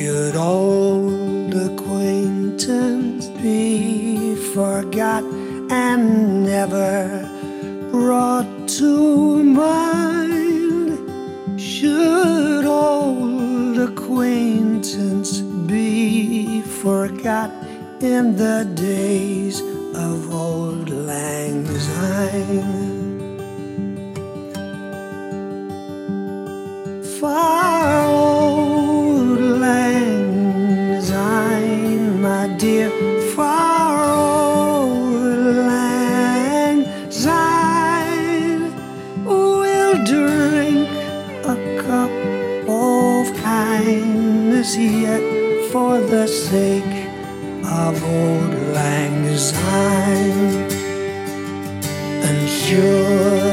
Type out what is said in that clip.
Should old acquaintance be forgot and never brought to mind? Should old acquaintance be forgot in the days of old Lang Syne? Far old Lang Syne, my dear, far old Lang Syne, we'll drink a cup of kindness yet for the sake of old Lang Syne. And sure